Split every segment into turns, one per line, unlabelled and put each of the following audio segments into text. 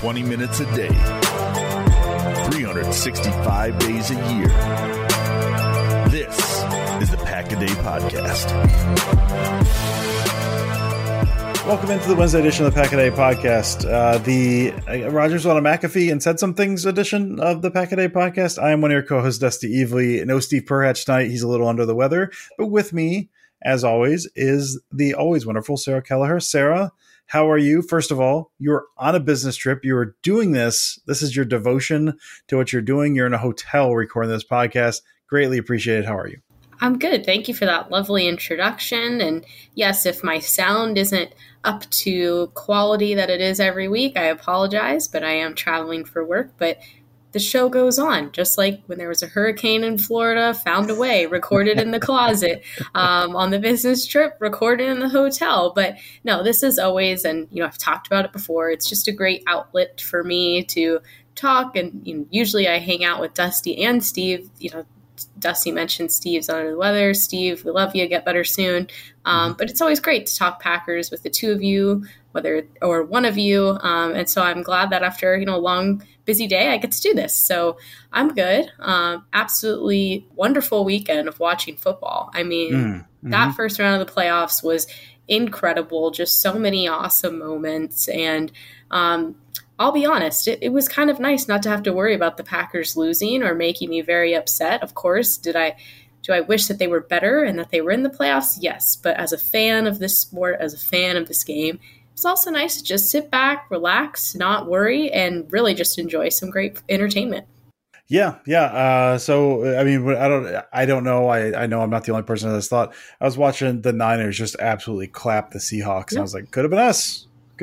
20 minutes a day, 365 days a year. This is the Pack-A-Day Podcast.
Welcome into the Wednesday edition of the Pack-A-Day Podcast. The Rogers on a McAfee and Said Some Things edition of the Pack-A-Day Podcast. I am one of your co-hosts, Dusty Evely. No Steve Perhatch tonight. He's a little under the weather. But with me, as always, is the always wonderful Sarah Kelleher. Sarah, how are you? First of all, you're on a business trip. You are doing this. This is your devotion to what you're doing. You're in a hotel recording this podcast. Greatly appreciated. How are you?
I'm good. Thank you for that lovely introduction. And yes, if my sound isn't up to quality that it is every week, I apologize, but I am traveling for work. But the show goes on, just like when there was a hurricane in Florida, found a way, recorded in the closet, on the business trip, recorded in the hotel. But no, this is always, and I've talked about it before, it's just a great outlet for me to talk. And usually I hang out with Dusty and Steve. Dusty mentioned Steve's under the weather. Steve, we love you. Get better soon. But it's always great to talk Packers with the two of you, or one of you. And so I'm glad that after a long, busy day, I get to do this. So I'm good. Absolutely wonderful weekend of watching football. I mean, that first round of the playoffs was incredible. Just so many awesome moments. And I'll be honest, it was kind of nice not to have to worry about the Packers losing or making me very upset. Of course, do I wish that they were better and that they were in the playoffs? Yes. But as a fan of this sport, as a fan of this game, it's also nice to just sit back, relax, not worry, and really just enjoy some great entertainment.
Yeah. So, I mean, I don't know. I know I'm not the only person that has thought. I was watching the Niners just absolutely clap the Seahawks. And I was like, could have been us.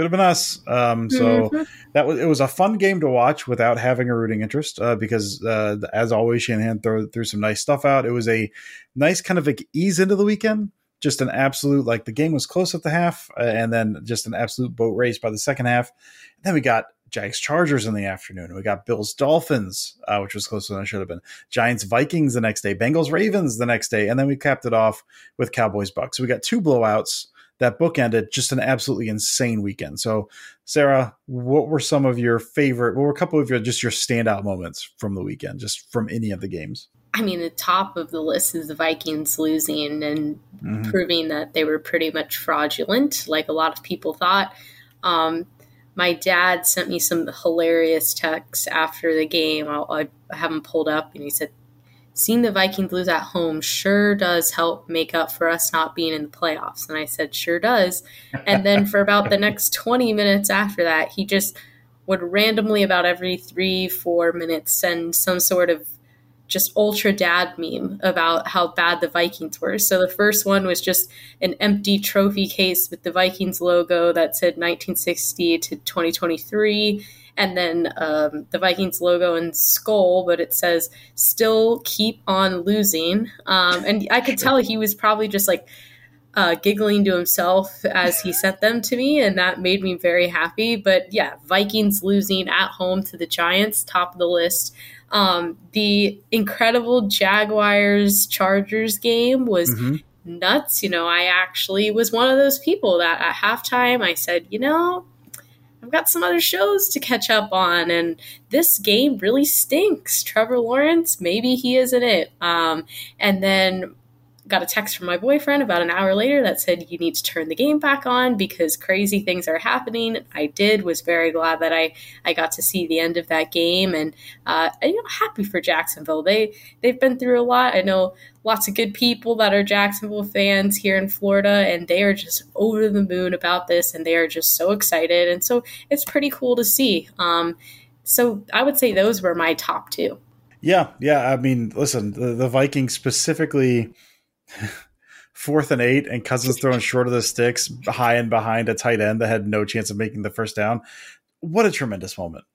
So it was a fun game to watch without having a rooting interest, because as always, Shanahan threw some nice stuff out. It was a nice kind of like ease into the weekend. Just an absolute, the game was close at the half, and then just an absolute boat race by the second half. And then we got Jags Chargers in the afternoon. We got Bills Dolphins, which was closer than it should have been. Giants Vikings the next day. Bengals Ravens the next day. And then we capped it off with Cowboys Bucks. So we got two blowouts that bookended just an absolutely insane weekend. So, Sarah, what were a couple of your standout moments from the weekend, just from any of the games?
I mean, the top of the list is the Vikings losing and proving that they were pretty much fraudulent, like a lot of people thought. My dad sent me some hilarious texts after the game. I have them pulled up, and he said, "Seeing the Vikings lose at home sure does help make up for us not being in the playoffs." And I said, sure does. And then for about the next 20 minutes after that, he just would randomly about every 3-4 minutes send some sort of just ultra dad meme about how bad the Vikings were. So the first one was just an empty trophy case with the Vikings logo that said 1960 to 2023. And then the Vikings logo in skull, but it says, "Still keep on losing." And I could tell he was probably just giggling to himself as he sent them to me, and that made me very happy. But yeah, Vikings losing at home to the Giants, top of the list. The incredible Jaguars-Chargers game was nuts. I actually was one of those people that at halftime I said, I've got some other shows to catch up on, and this game really stinks. Trevor Lawrence, maybe he isn't it. And then got a text from my boyfriend about an hour later that said, "You need to turn the game back on because crazy things are happening." I did, was very glad that I got to see the end of that game, and happy for Jacksonville. They've been through a lot. I know lots of good people that are Jacksonville fans here in Florida, and they are just over the moon about this, and they are just so excited. And so it's pretty cool to see. So I would say those were my top two.
Yeah. I mean, listen, the Vikings specifically, 4th and 8, and Cousins throwing short of the sticks, high and behind a tight end that had no chance of making the first down. What a tremendous moment!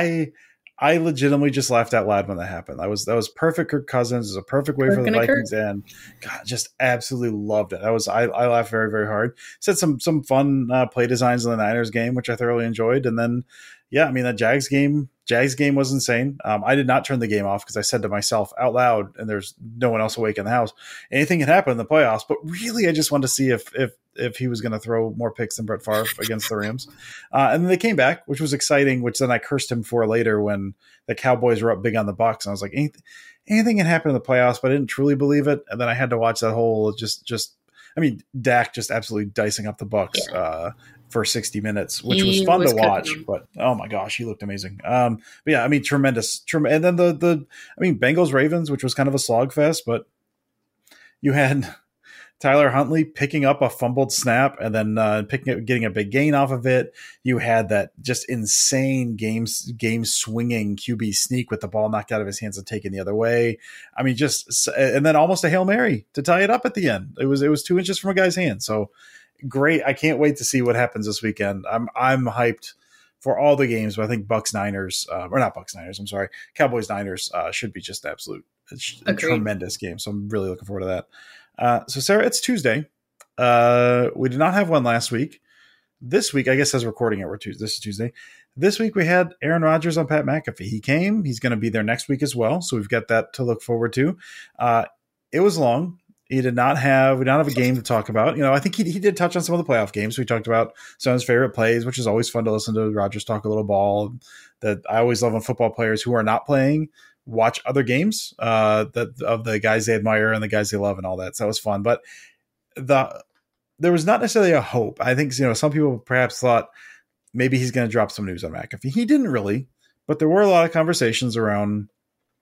I legitimately just laughed out loud when that happened. That was perfect. Kirk Cousins. It was a perfect way for the Vikings, and God, just absolutely loved it. I laughed very, very hard. Said some fun play designs in the Niners game, which I thoroughly enjoyed, and then that Jags game was insane. I did not turn the game off because I said to myself out loud, and there's no one else awake in the house, anything can happen in the playoffs. But really, I just wanted to see if if he was going to throw more picks than Brett Favre against the Rams. And then they came back, which was exciting, which then I cursed him for later when the Cowboys were up big on the Bucs. And I was like, anything can happen in the playoffs, but I didn't truly believe it. And then I had to watch that whole Dak just absolutely dicing up the Bucs for 60 minutes, which was fun to watch. But oh my gosh, he looked amazing. But yeah, I mean, tremendous. And then Bengals Ravens, which was kind of a slogfest, but you had Tyler Huntley picking up a fumbled snap and then getting a big gain off of it. You had that just insane game swinging QB sneak with the ball knocked out of his hands and taken the other way. I mean, and then almost a Hail Mary to tie it up at the end. It was 2 inches from a guy's hand. So great. I can't wait to see what happens this weekend. I'm hyped for all the games, but I think Cowboys Niners should be just absolute. It's a tremendous game. So I'm really looking forward to that. So Sarah, it's Tuesday. We did not have one last week. This week, I guess as recording it, this is Tuesday. This week we had Aaron Rodgers on Pat McAfee. He came. He's going to be there next week as well. So we've got that to look forward to. It was long. We did not have a game to talk about. I think he did touch on some of the playoff games. We talked about some of his favorite plays, which is always fun to listen to Rodgers talk a little ball. That I always love when football players who are not playing watch other games of the guys they admire and the guys they love and all that. So that was fun. But there was not necessarily a hope. I think some people perhaps thought maybe he's going to drop some news on McAfee. He didn't really, but there were a lot of conversations around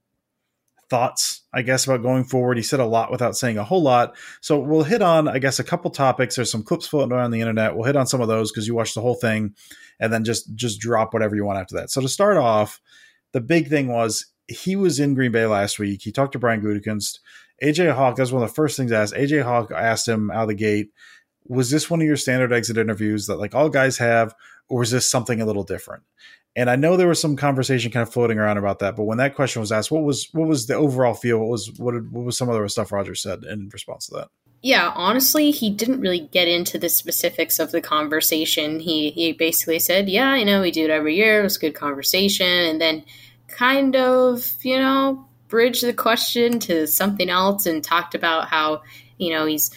thoughts, I guess, about going forward. He said a lot without saying a whole lot. So we'll hit on, I guess, a couple topics. There's some clips floating around the internet. We'll hit on some of those because you watched the whole thing and then just drop whatever you want after that. So to start off, the big thing was he was in Green Bay last week. He talked to Brian Gutekunst. AJ Hawk, that's one of the first things asked. AJ Hawk asked him out of the gate, was this one of your standard exit interviews that like all guys have, or is this something a little different? And I know there was some conversation kind of floating around about that, but when that question was asked, what was the overall feel? What was some other stuff Rodgers said in response to that?
Yeah, honestly, he didn't really get into the specifics of the conversation. He basically said, yeah, we do it every year. It was a good conversation. And then kind of, bridged the question to something else and talked about how, he's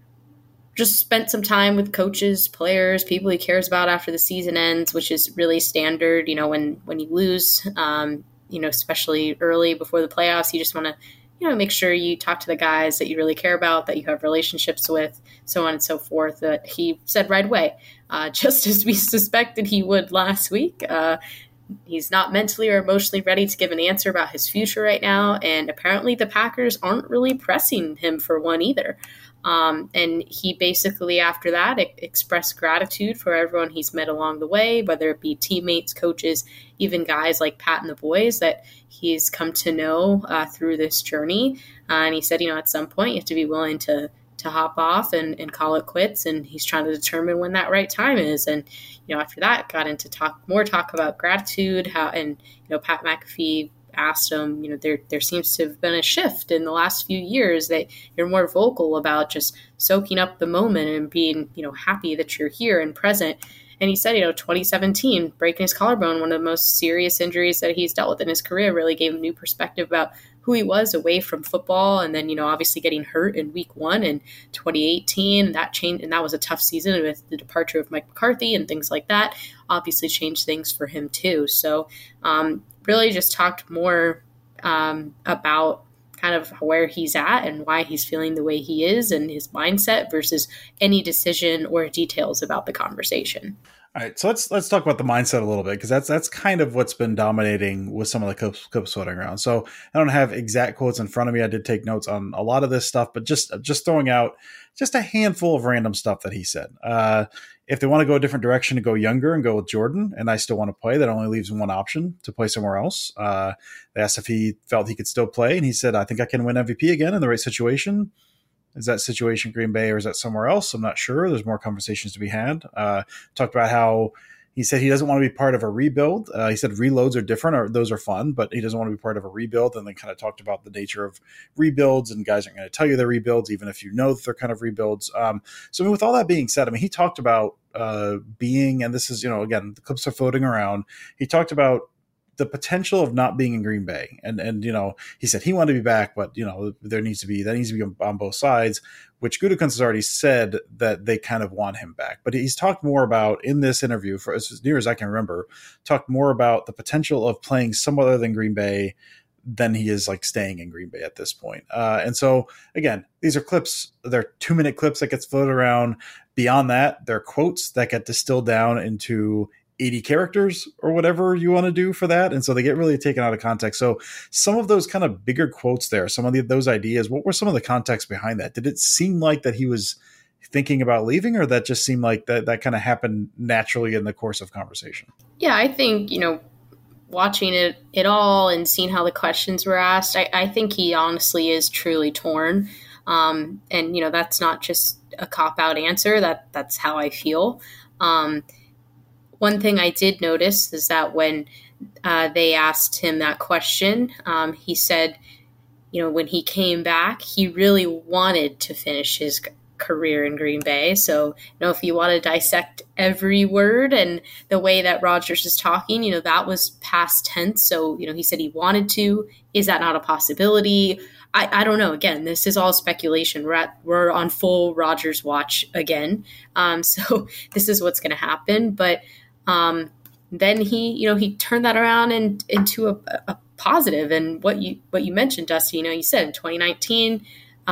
just spent some time with coaches, players, people he cares about after the season ends, which is really standard. When you lose, especially early before the playoffs, you just want to, make sure you talk to the guys that you really care about, that you have relationships with, so on and so forth. That he said right away, just as we suspected he would last week. He's not mentally or emotionally ready to give an answer about his future right now, and apparently the Packers aren't really pressing him for one either. And he basically, after that, expressed gratitude for everyone he's met along the way, whether it be teammates, coaches, even guys like Pat and the boys that he's come to know through this journey. And he said, at some point you have to be willing to hop off and call it quits. And he's trying to determine when that right time is. And, after that, got into talk about gratitude, Pat McAfee asked him, there seems to have been a shift in the last few years that you're more vocal about just soaking up the moment and being, happy that you're here and present. And he said, 2017, breaking his collarbone, one of the most serious injuries that he's dealt with in his career, really gave him new perspective about who he was away from football. And then, obviously getting hurt in week 1 in 2018, that changed. And that was a tough season with the departure of Mike McCarthy and things like that, obviously changed things for him too. So really just talked more about kind of where he's at and why he's feeling the way he is and his mindset versus any decision or details about the conversation.
All right, so let's talk about the mindset a little bit, because that's kind of what's been dominating with some of the clips floating around. So I don't have exact quotes in front of me. I did take notes on a lot of this stuff, but just throwing out just a handful of random stuff that he said. If they want to go a different direction, to go younger and go with Jordan, and I still want to play, that only leaves one option, to play somewhere else. They asked if he felt he could still play, and he said, I think I can win MVP again in the right situation. Is that situation Green Bay or is that somewhere else? I'm not sure. There's more conversations to be had. Talked about how he said he doesn't want to be part of a rebuild. He said reloads are different, or those are fun, but he doesn't want to be part of a rebuild. And then kind of talked about the nature of rebuilds, and guys aren't going to tell you they're rebuilds, even if you know that they're kind of rebuilds. So with all that being said, he talked about being, and this is, again, the clips are floating around. He talked about the potential of not being in Green Bay. And he said he wanted to be back, but that needs to be on both sides, which Gutekunst has already said that they kind of want him back. But he's talked more about, in this interview, for as near as I can remember, talked more about the potential of playing somewhere other than Green Bay than he is like staying in Green Bay at this point. And so again, these are clips, they're 2-minute clips that gets floated around. Beyond that, they're quotes that get distilled down into 80 characters or whatever you want to do for that. And so they get really taken out of context. So some of those kind of bigger quotes there, some of those ideas, what were some of the context behind that? Did it seem like that he was thinking about leaving, or that just seemed like that kind of happened naturally in the course of conversation?
Yeah, I think, watching it all and seeing how the questions were asked, I think he honestly is truly torn. And, that's not just a cop-out answer. That's how I feel. One thing I did notice is that when they asked him that question, he said, when he came back, he really wanted to finish his career in Green Bay. So, if you want to dissect every word and the way that Rodgers is talking, that was past tense. So, he said he wanted to. Is that not a possibility? I don't know. Again, this is all speculation. We're on full Rodgers watch again. So this is what's going to happen. But then he turned that around into a positive. And what you mentioned, Dusty, you said in 2019,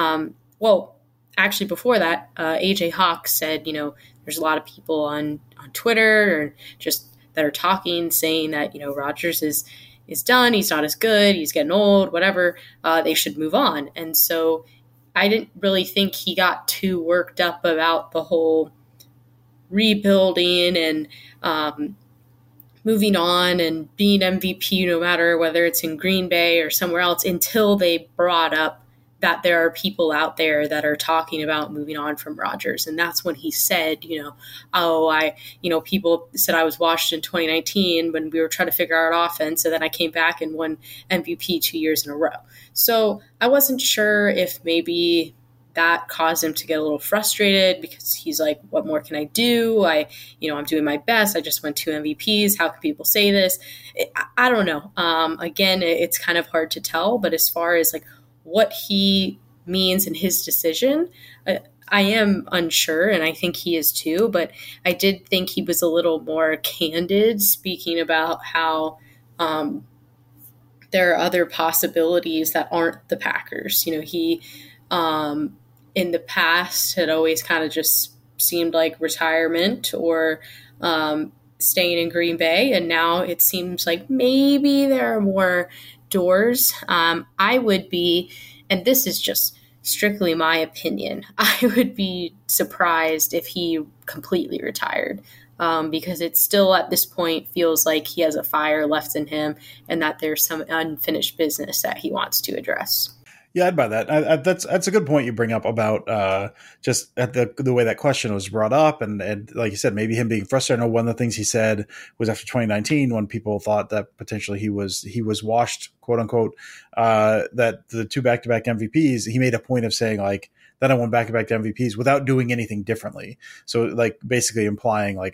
actually before that, AJ Hawk said, there's a lot of people on Twitter or just that are talking, saying that, Rodgers is done. He's not as good. He's getting old, whatever. They should move on. And so I didn't really think he got too worked up about the whole rebuilding and moving on and being MVP, no matter whether it's in Green Bay or somewhere else, until they brought up that there are people out there that are talking about moving on from Rodgers. And that's when he said, people said I was washed in 2019 when we were trying to figure out offense. And then I came back and won MVP 2 years in a row. So I wasn't sure if maybe that caused him to get a little frustrated, because he's like, what more can I do? I'm doing my best. I just won 2 MVPs. How can people say this? I don't know. Again, it's kind of hard to tell, but as far as like what he means in his decision, I am unsure, and I think he is too, but I did think he was a little more candid, speaking about how there are other possibilities that aren't the Packers. He in the past had always kind of just seemed like retirement or staying in Green Bay, and now it seems like maybe there are more doors. I would be, and this is just strictly my opinion, I would be surprised if he completely retired, because it still at this point feels like he has a fire left in him and that there's some unfinished business that he wants to address.
Yeah, I'd buy that. That's a good point you bring up about just at the way that question was brought up, and like you said, maybe him being frustrated. I know one of the things he said was after 2019, when people thought that potentially he was washed, quote unquote, that the 2 back-to-back MVPs, he made a point of saying like, then I won back-to-back MVPs without doing anything differently. So like basically implying like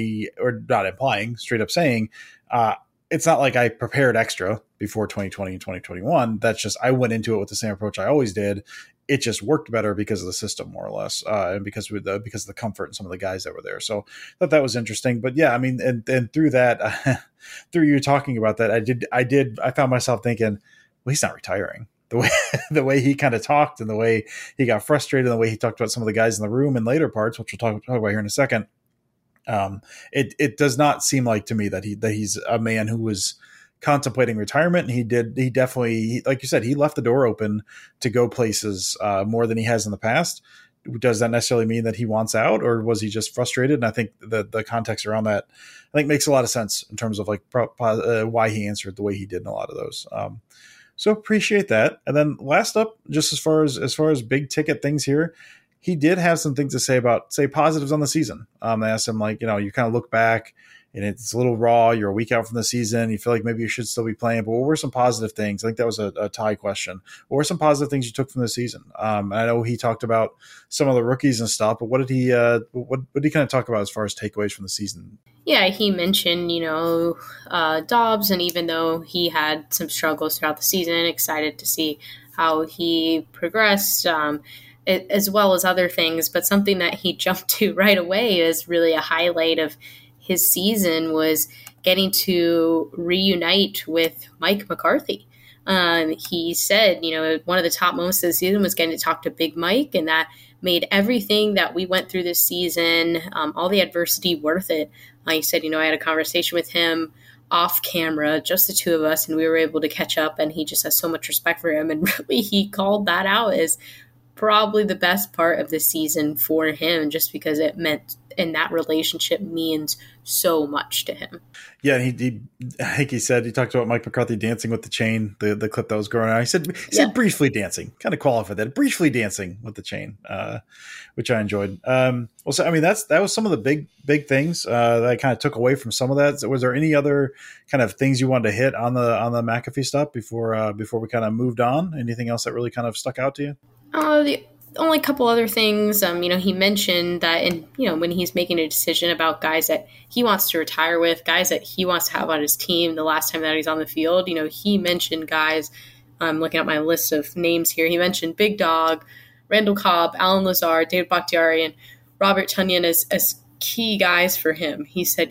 straight up saying, it's not like I prepared extra before 2020 and 2021. That's just, I went into it with the same approach I always did. It just worked better because of the system, more or less, and because of the comfort and some of the guys that were there. So I thought that was interesting. But yeah, I mean, and through that, through you talking about that, I found myself thinking, well, he's not retiring. The way he kind of talked and the way he got frustrated and the way he talked about some of the guys in the room in later parts, which we'll talk about here in a second. It does not seem like to me that he's a man who was contemplating retirement. And he definitely, like you said, he left the door open to go places more than he has in the past. Does that necessarily mean that he wants out, or was he just frustrated? And I think the context around that, I think, makes a lot of sense in terms of like why he answered the way he did in a lot of those. So appreciate that. And then last up, just as far as big ticket things here, he did have some things to say about, positives on the season. They asked him, like, you kind of look back and it's a little raw. You're a week out from the season. You feel like maybe you should still be playing, but what were some positive things? I think that was a tie question. What were some positive things you took from the season? I know he talked about some of the rookies and stuff, but what did he kind of talk about as far as takeaways from the season?
Yeah, he mentioned, Dobbs, and even though he had some struggles throughout the season, excited to see how he progressed, as well as other things. But something that he jumped to right away is really a highlight of his season was getting to reunite with Mike McCarthy. He said, one of the top moments of the season was getting to talk to Big Mike, and that made everything that we went through this season, all the adversity, worth it. He said, I had a conversation with him off camera, just the two of us, and we were able to catch up, and he just has so much respect for him. And really, he called that out as probably the best part of the season for him, just because it meant, and that relationship means so much to him.
Yeah, I think he talked about Mike McCarthy dancing with the chain, the clip that was going on. He said briefly dancing, kind of qualified that, briefly dancing with the chain, which I enjoyed. That was some of the big things that I kind of took away from some of that. So was there any other kind of things you wanted to hit on the McAfee stuff before we kind of moved on? Anything else that really kind of stuck out to you?
The only couple other things, he mentioned that when he's making a decision about guys that he wants to retire with, guys that he wants to have on his team the last time that he's on the field, he mentioned guys, I'm looking at my list of names here. He mentioned Big Dog, Randall Cobb, Alan Lazard, David Bakhtiari, and Robert Tonyan as key guys for him. He said,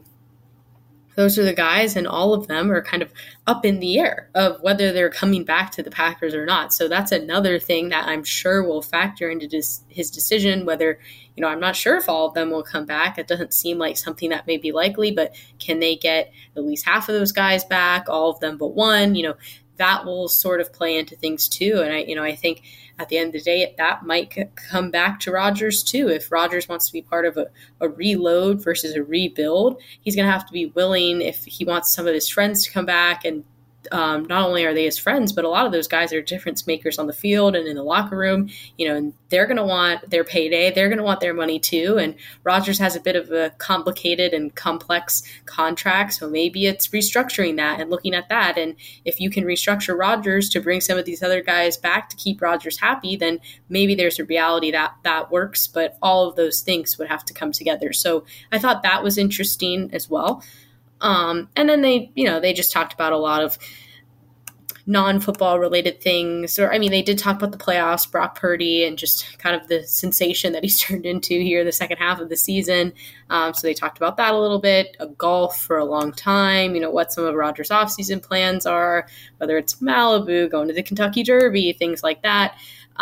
those are the guys, and all of them are kind of up in the air of whether they're coming back to the Packers or not. So that's another thing that I'm sure will factor into his decision, whether, I'm not sure if all of them will come back. It doesn't seem like something that may be likely, but can they get at least half of those guys back, all of them but one? That will sort of play into things too. And I think at the end of the day, that might come back to Rodgers too. If Rodgers wants to be part of a reload versus a rebuild, he's going to have to be willing, if he wants some of his friends to come back, and not only are they his friends, but a lot of those guys are difference makers on the field and in the locker room, and they're going to want their payday. They're going to want their money too. And Rodgers has a bit of a complicated and complex contract. So maybe it's restructuring that and looking at that. And if you can restructure Rodgers to bring some of these other guys back to keep Rodgers happy, then maybe there's a reality that works, but all of those things would have to come together. So I thought that was interesting as well. And then they just talked about a lot of non-football related things. They did talk about the playoffs, Brock Purdy, and just kind of the sensation that he's turned into here the second half of the season. So they talked about that a little bit, golf for a long time, what some of Rodgers' offseason plans are, whether it's Malibu, going to the Kentucky Derby, things like that.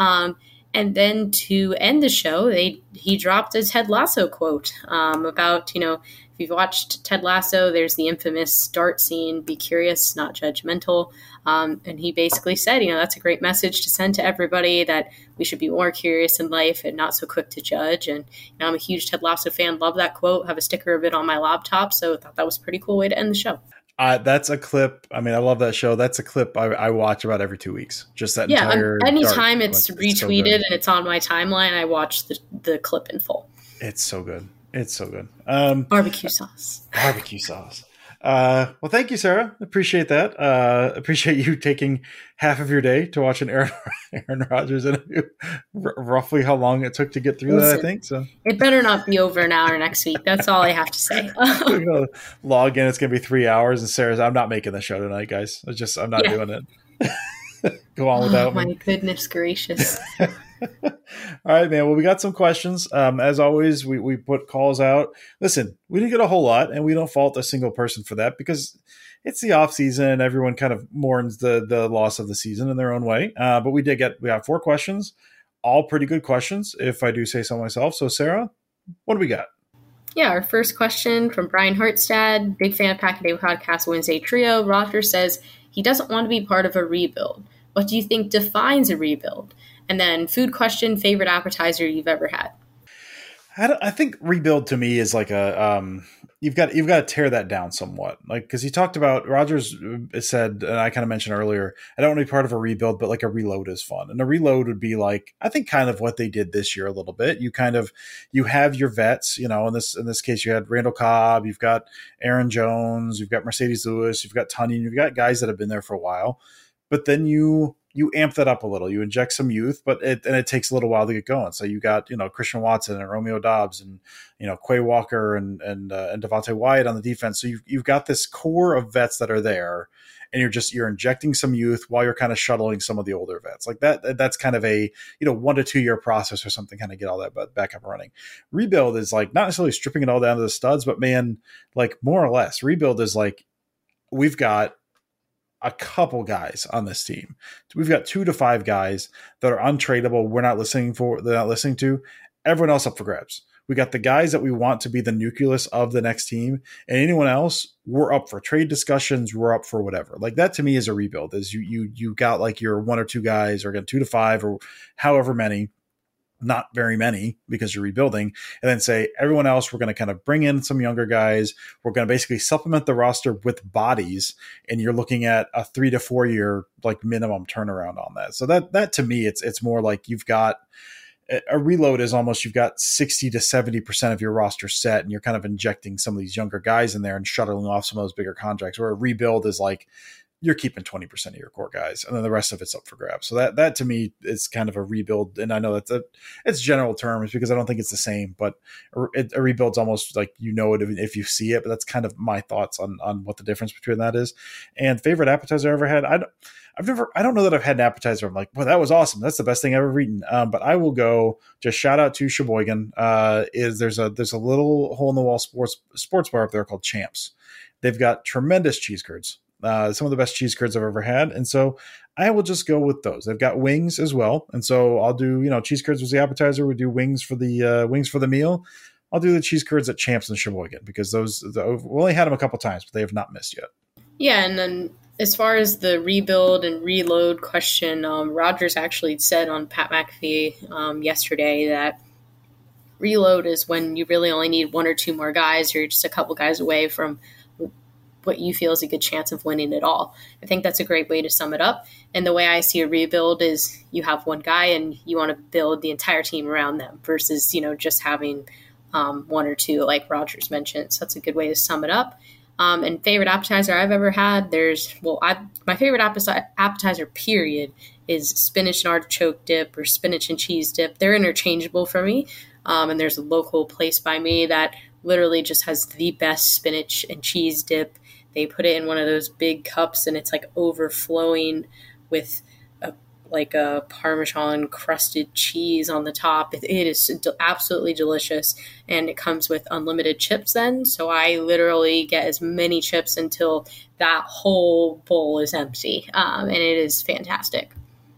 And then to end the show, he dropped a Ted Lasso quote about, if you've watched Ted Lasso, there's the infamous dart scene, be curious, not judgmental. And he basically said, that's a great message to send to everybody, that we should be more curious in life and not so quick to judge. And I'm a huge Ted Lasso fan, love that quote, have a sticker of it on my laptop. So I thought that was a pretty cool way to end the show.
That's a clip. I love that show. That's a clip I watch about every 2 weeks. Just that entire.
Anytime it's retweeted and it's on my timeline, I watch the clip in full.
It's so good. It's so good.
Barbecue sauce.
Barbecue sauce. Well, thank you, Sarah. Appreciate that. Appreciate you taking half of your day to watch an Aaron Rodgers interview. Roughly how long it took to get through that, I think. So
it better not be over an hour next week. That's all I have to say.
We're gonna log in. It's gonna be 3 hours, and Sarah's. I'm not making the show tonight, guys. I'm not doing it. Go on without me.
My goodness gracious.
All right, man. Well, we got some questions. As always, we put calls out. Listen, we didn't get a whole lot, and we don't fault a single person for that, because it's the off season. Everyone kind of mourns the loss of the season in their own way. But we have 4 questions, all pretty good questions, if I do say so myself. So, Sarah, what do we got?
Yeah, our first question from Brian Hartstad, big fan of Pack a Day Podcast Wednesday Trio. Rodgers says he doesn't want to be part of a rebuild. What do you think defines a rebuild? And then food question, favorite appetizer you've ever had?
I think rebuild to me is like you've got to tear that down somewhat. Like, because he talked about, Rodgers said, and I kind of mentioned earlier, I don't want to be part of a rebuild, but like a reload is fun. And a reload would be like, I think kind of what they did this year a little bit. You have your vets, in this case, you had Randall Cobb, you've got Aaron Jones, you've got Mercedes Lewis, you've got Tonyan, you've got guys that have been there for a while. But then you you amp that up a little. You inject some youth, but it takes a little while to get going. So you got, Christian Watson and Romeo Dobbs and, Quay Walker and Devontae Wyatt on the defense. So you've got this core of vets that are there, and you're injecting some youth while you're kind of shuttling some of the older vets like that. That's kind of a, 1 to 2 year process or something, kind of get all that back up and running. Rebuild is like not necessarily stripping it all down to the studs, but man, like more or less rebuild is like, we've got a couple guys on this team. We've got 2 to 5 guys that are untradeable. They're not listening to. Everyone else up for grabs. We got the guys that we want to be the nucleus of the next team, and anyone else, we're up for trade discussions. We're up for whatever. Like that to me is a rebuild. Is you got like your 1 or 2 guys, or again 2 to 5 or however many. Not very many because you're rebuilding, and then say everyone else, we're going to kind of bring in some younger guys. We're going to basically supplement the roster with bodies, and you're looking at a 3 to 4 year like minimum turnaround on that. So that to me, it's more like you've got a reload is almost you've got 60 to 70% of your roster set, and you're kind of injecting some of these younger guys in there and shuttling off some of those bigger contracts. Where a rebuild is like you're keeping 20% of your core guys, and then the rest of it's up for grabs. So that to me is kind of a rebuild. And I know it's general terms because I don't think it's the same, but a rebuild's almost like, it if you see it, but that's kind of my thoughts on what the difference between that is. And favorite appetizer I ever had. I don't know that I've had an appetizer I'm like, well, that was awesome. That's the best thing I've ever eaten. But I will go just shout out to Sheboygan. There's a little hole in the wall sports bar up there called Champs. They've got tremendous cheese curds. Some of the best cheese curds I've ever had. And so I will just go with those. They've got wings as well. And so I'll do, cheese curds was the appetizer. We do wings for the meal. I'll do the cheese curds at Champs and Sheboygan because we only had them a couple times, but they have not missed yet.
Yeah. And then as far as the rebuild and reload question, Rogers actually said on Pat McAfee yesterday that reload is when you really only need 1 or 2 more guys, or you're just a couple guys away from what you feel is a good chance of winning it all. I think that's a great way to sum it up. And the way I see a rebuild is you have one guy and you want to build the entire team around them versus, just having 1 or 2 like Rogers mentioned. So that's a good way to sum it up. And favorite appetizer I've ever had, my favorite appetizer period is spinach and artichoke dip or spinach and cheese dip. They're interchangeable for me. And there's a local place by me that literally just has the best spinach and cheese dip. They put it in one of those big cups and it's like overflowing with a Parmesan crusted cheese on the top. It is absolutely delicious, and it comes with unlimited chips then. So I literally get as many chips until that whole bowl is empty, and it is fantastic.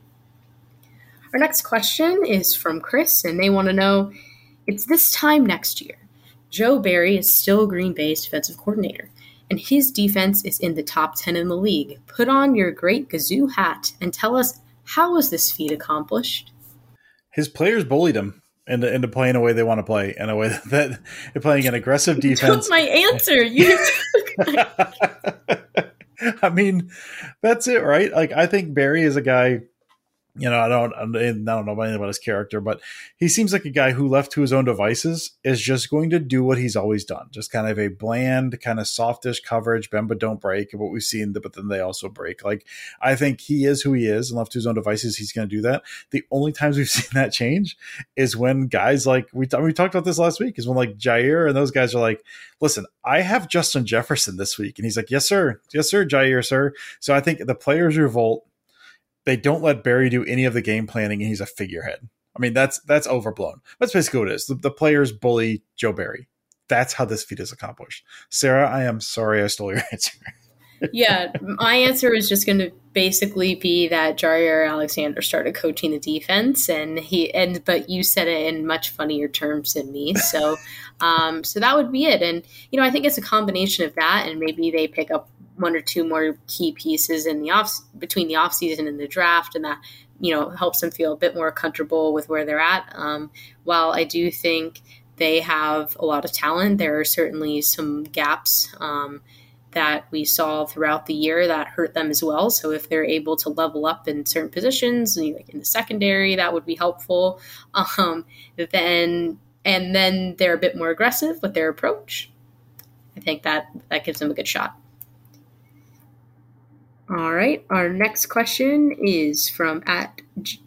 Our next question is from Chris, and they want to know, it's this time next year. Joe Barry is still Green Bay's defensive coordinator, and his defense is in the top 10 in the league. Put on your great Gazoo hat and tell us, how was this feat accomplished?
His players bullied him into playing a way they want to play, in a way that they're playing an aggressive defense.
That's my answer.
I mean, that's it, right? Like, I think Barry is a guy, I don't know anything about his character, but he seems like a guy who, left to his own devices, is just going to do what he's always done. Just kind of a bland, kind of softish coverage, bend but don't break, what we've seen, but then they also break. Like, I think he is who he is, and left to his own devices, he's going to do that. The only times we've seen that change is when guys like, we talked about this last week, is when like Jair and those guys are like, listen, I have Justin Jefferson this week. And he's like, yes, sir, Jair, sir. So I think the players revolt. They don't let Barry do any of the game planning, and he's a figurehead. I mean, that's overblown. That's basically what it is. The players bully Joe Barry. That's how this feat is accomplished. Sarah, I am sorry I stole your answer.
Yeah, my answer is just going to basically be that Jair Alexander started coaching the defense, but you said it in much funnier terms than me. So, so that would be it. And I think it's a combination of that, and maybe they pick up 1 or 2 more key pieces in between the offseason and the draft, and that helps them feel a bit more comfortable with where they're at. While I do think they have a lot of talent, there are certainly some gaps that we saw throughout the year that hurt them as well. So if they're able to level up in certain positions, like in the secondary, that would be helpful. Then they're a bit more aggressive with their approach. I think that gives them a good shot. All right. Our next question is from at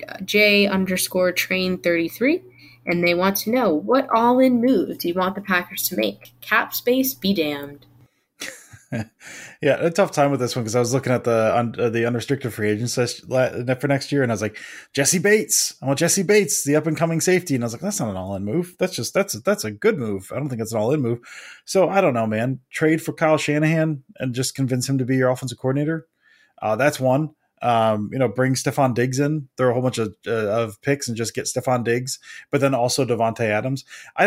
J_train33. And they want to know, what all-in move do you want the Packers to make? Cap space be damned.
Yeah, a tough time with this one because I was looking at the unrestricted free agents for next year, and I was like, Jesse Bates. I want Jesse Bates, the up and coming safety, and I was like, that's not an all in move. That's a good move. I don't think it's an all in move. So I don't know, man. Trade for Kyle Shanahan and just convince him to be your offensive coordinator. That's one. Bring Stephon Diggs in, throw a whole bunch of picks and just get Stephon Diggs, but then also Devontae Adams.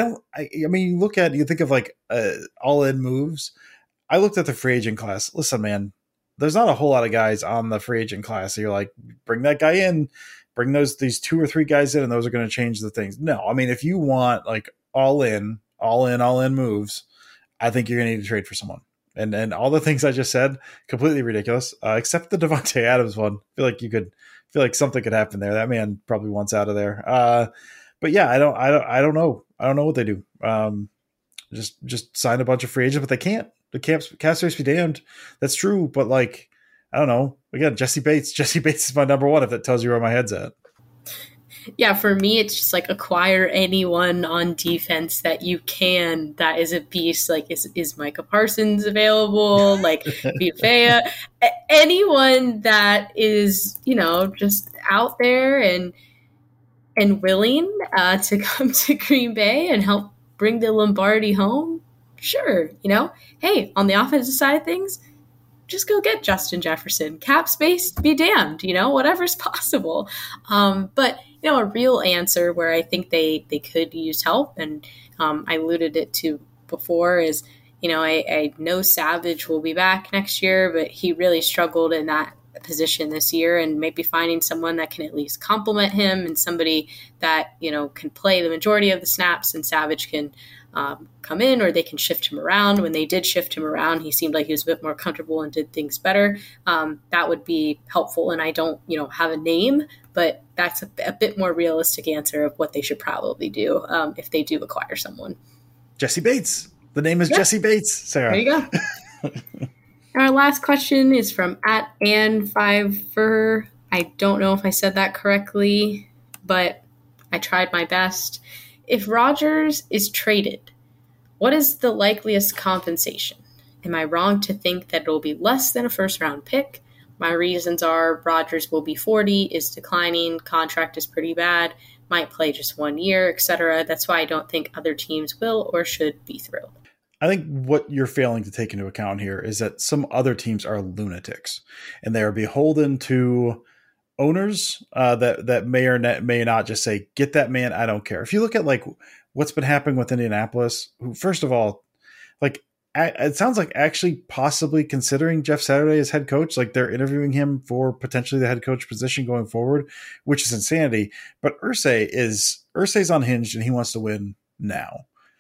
You think of like all in moves. I looked at the free agent class. Listen, man, there's not a whole lot of guys on the free agent class. So you're like, bring that guy in, bring these 2 or 3 guys in, and those are going to change the things. No, I mean, if you want like all in moves, I think you're going to need to trade for someone. And all the things I just said, completely ridiculous, except the Devontae Adams one. I feel like something could happen there. That man probably wants out of there. But yeah, I don't know. I don't know what they do. Just sign a bunch of free agents, but they can't. The cap space be damned. That's true, but like, I don't know. Again, Jesse Bates. Jesse Bates is my number one if that tells you where my head's at.
Yeah, for me, it's just like acquire anyone on defense that you can that is a beast. Like, is Micah Parsons available? Like, Vifea? Anyone that is, just out there and willing to come to Green Bay and help bring the Lombardi home. Sure, hey, on the offensive side of things, just go get Justin Jefferson. Cap space, be damned, whatever's possible. But, a real answer where I think they could use help, and I alluded it to before, is, I know Savage will be back next year, but he really struggled in that position this year, and maybe finding someone that can at least complement him and somebody that, can play the majority of the snaps, and Savage can come in, or they can shift him around. When they did shift him around, he seemed like he was a bit more comfortable and did things better. That would be helpful. And I don't, have a name, but that's a bit more realistic answer of what they should probably do if they do acquire someone.
Jesse Bates. The name is Jesse Bates, Sarah.
There you go. Our last question is from at Ann5ver. I don't know if I said that correctly, but I tried my best. If Rodgers is traded, what is the likeliest compensation? Am I wrong to think that it will be less than a first-round pick? My reasons are Rodgers will be 40, is declining, contract is pretty bad, might play just 1 year, etc. That's why I don't think other teams will or should be thrilled.
I think what you're failing to take into account here is that some other teams are lunatics, and they are beholden to owners that may or may not just say, get that man, I don't care. If you look at like what's been happening with Indianapolis, who, first of all, like it sounds like actually possibly considering Jeff Saturday as head coach, like they're interviewing him for potentially the head coach position going forward, which is insanity. But Irsay's unhinged and he wants to win now.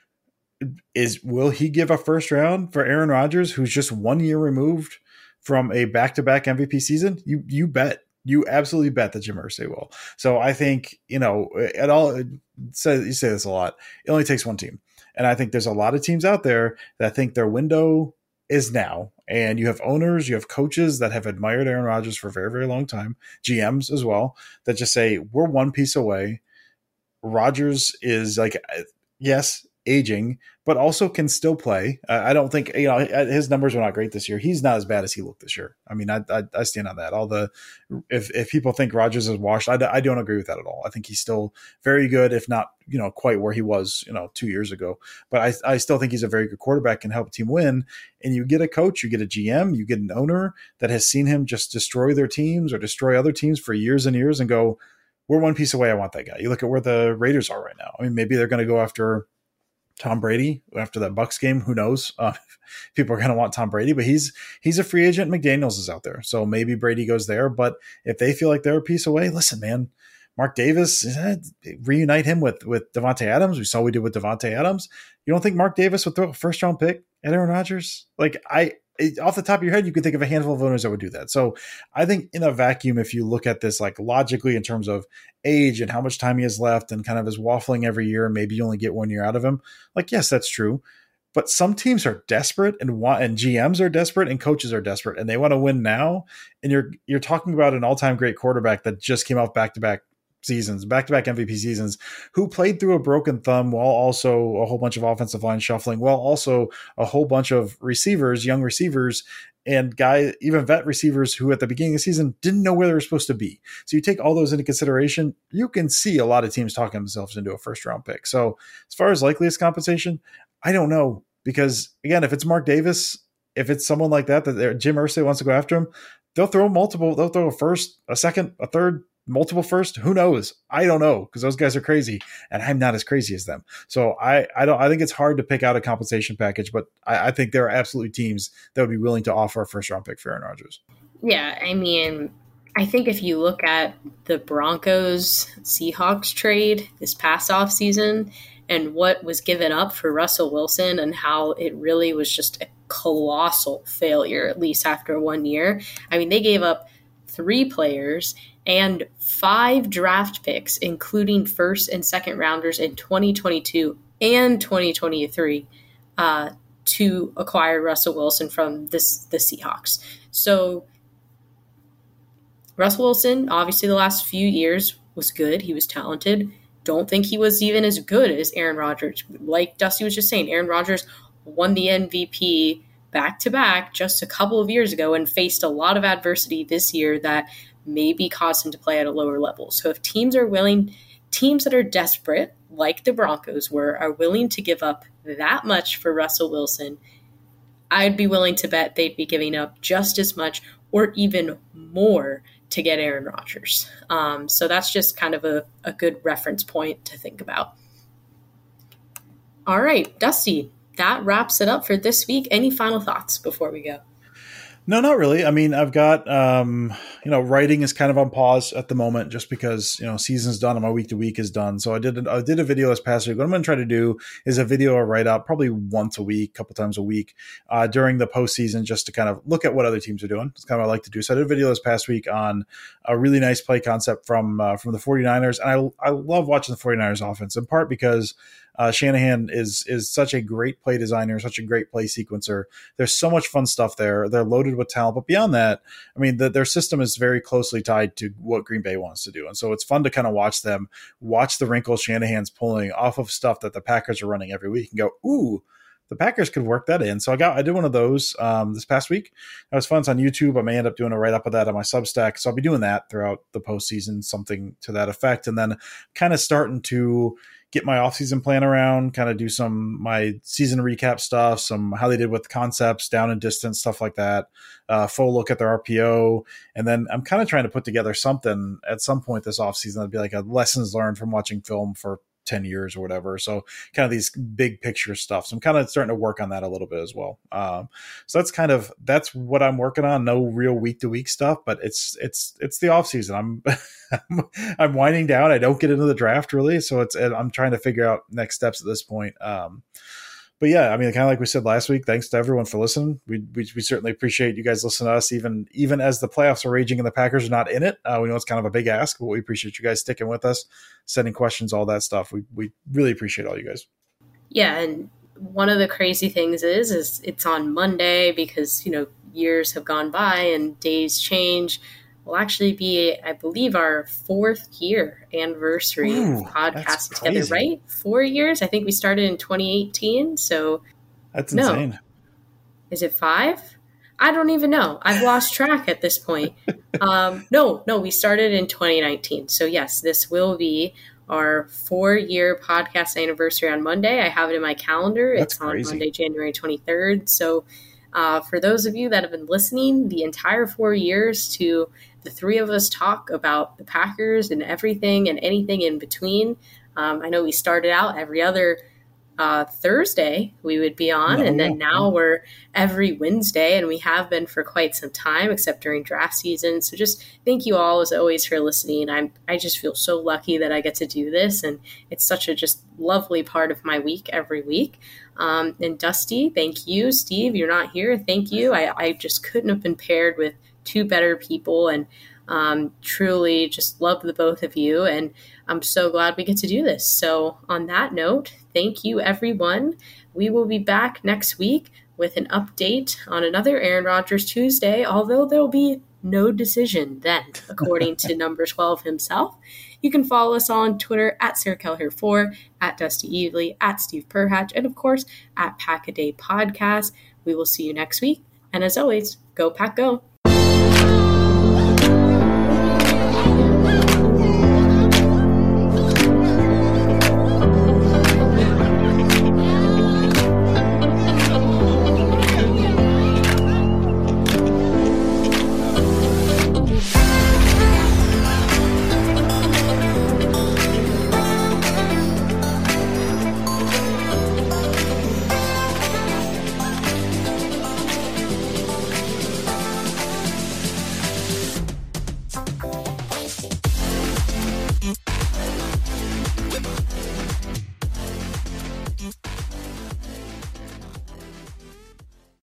Will he give a first round for Aaron Rodgers, who's just 1 year removed from a back-to-back MVP season? You bet. You absolutely bet that Jim Irsay will. So I think, you say this a lot. It only takes one team. And I think there's a lot of teams out there that think their window is now. And you have owners, you have coaches that have admired Aaron Rodgers for a very, very long time, GMs as well, that just say, we're one piece away. Rodgers is like, yes, aging, but also can still play. I don't think, his numbers were not great this year. He's not as bad as he looked this year. I mean, I stand on that. If people think Rodgers is washed, I don't agree with that at all. I think he's still very good, if not, quite where he was, 2 years ago. But I still think he's a very good quarterback, can help a team win. And you get a coach, you get a GM, you get an owner that has seen him just destroy their teams or destroy other teams for years and years and go, we're one piece away. I want that guy. You look at where the Raiders are right now. I mean, maybe they're going to go after Tom Brady after that Bucs game. Who knows? People are going to want Tom Brady, but he's a free agent. McDaniels is out there. So maybe Brady goes there. But if they feel like they're a piece away, listen, man, Mark Davis, reunite him with Devontae Adams. We saw what we did with Devontae Adams. You don't think Mark Davis would throw a first round pick at Aaron Rodgers? Like off the top of your head, you could think of a handful of owners that would do that. So I think in a vacuum, if you look at this like logically in terms of age and how much time he has left and kind of his waffling every year, and maybe you only get 1 year out of him. Like, yes, that's true. But some teams are desperate and GMs are desperate and coaches are desperate and they want to win now. And you're talking about an all-time great quarterback that just came off back-to-back MVP seasons, who played through a broken thumb while also a whole bunch of offensive line shuffling, while also a whole bunch of young receivers, and even vet receivers who at the beginning of the season didn't know where they were supposed to be. So you take all those into consideration, you can see a lot of teams talking themselves into a first-round pick. So as far as likeliest compensation, I don't know. Because again, if it's Mark Davis, if it's someone like that Jim Irsay wants to go after him, they'll throw a first, a second, a third, multiple first. Who knows? I don't know, because those guys are crazy and I'm not as crazy as them. So I think it's hard to pick out a compensation package, but I think there are absolutely teams that would be willing to offer a first round pick for Aaron Rodgers.
Yeah. I mean, I think if you look at the Broncos Seahawks trade this past offseason, and what was given up for Russell Wilson and how it really was just a colossal failure, at least after 1 year. I mean, they gave up 3 players and 5 draft picks, including first and second rounders in 2022 and 2023 to acquire Russell Wilson from the Seahawks. So Russell Wilson, obviously the last few years was good. He was talented. Don't think he was even as good as Aaron Rodgers. Like Dusty was just saying, Aaron Rodgers won the MVP back-to-back just a couple of years ago and faced a lot of adversity this year that maybe caused him to play at a lower level. So if teams that are desperate, like the Broncos were, are willing to give up that much for Russell Wilson, I'd be willing to bet they'd be giving up just as much or even more to get Aaron Rodgers. So that's just kind of a good reference point to think about. All right, Dusty, that wraps it up for this week. Any final thoughts before we go?
No, not really. I mean, I've got, writing is kind of on pause at the moment just because, season's done and my week to week is done. So I did a video this past week. What I'm going to try to do is a video or write up probably once a week, couple times a week during the postseason, just to kind of look at what other teams are doing. It's kind of what I like to do. So I did a video this past week on a really nice play concept from the 49ers. And I love watching the 49ers offense, in part because Shanahan is such a great play designer, such a great play sequencer. There's so much fun stuff there. They're loaded with talent. But beyond that, I mean, their system is very closely tied to what Green Bay wants to do. And so it's fun to kind of watch the wrinkles Shanahan's pulling off of stuff that the Packers are running every week and go, ooh, the Packers could work that in. So I did one of those this past week. That was fun. It's on YouTube. I may end up doing a write-up of that on my Substack. So I'll be doing that throughout the postseason, something to that effect. And then kind of starting to get my off-season plan around, kind of do my season recap stuff, some how they did with concepts, down and distance, stuff like that, full look at their RPO. And then I'm kind of trying to put together something at some point this offseason that'd be like a lessons learned from watching film for 10 years or whatever. So kind of these big picture stuff. So I'm kind of starting to work on that a little bit as well. So that's what I'm working on. No real week to week stuff, but it's the off season. I'm winding down. I don't get into the draft really. So I'm trying to figure out next steps at this point. But yeah, I mean, kind of like we said last week, thanks to everyone for listening. We certainly appreciate you guys listening to us, even as the playoffs are raging and the Packers are not in it. We know it's kind of a big ask, but we appreciate you guys sticking with us, sending questions, all that stuff. We really appreciate all you guys.
Yeah, and one of the crazy things is it's on Monday because, years have gone by and days change. Will actually be, I believe, our 4th year anniversary of podcasting together, right? 4 years? I think we started in 2018. So
that's insane.
Is it 5? I don't even know. I've lost track at this point. No, we started in 2019. So yes, this will be our 4-year podcast anniversary on Monday. I have it in my calendar. It's on Monday, January 23rd. So for those of you that have been listening the entire 4 years to the 3 of us talk about the Packers and everything and anything in between. I know we started out every other Thursday we would be on, and then now we're every Wednesday, and we have been for quite some time, except during draft season. So just thank you all as always for listening. I just feel so lucky that I get to do this, and it's such a just lovely part of my week every week. And Dusty, thank you. Steve, you're not here. Thank you. I just couldn't have been paired with 2 better people. And Truly just love the both of you, and I'm so glad we get to do this. So on that note, thank you, everyone. We will be back next week with an update on another Aaron Rodgers Tuesday, although there'll be no decision then, according to number 12 himself. You can follow us on Twitter at Sarah Kelleher 4, at Dusty Evely, at Steve Perhatch, and of course at Pack a Day Podcast. We will see you next week. And as always, go Pack Go.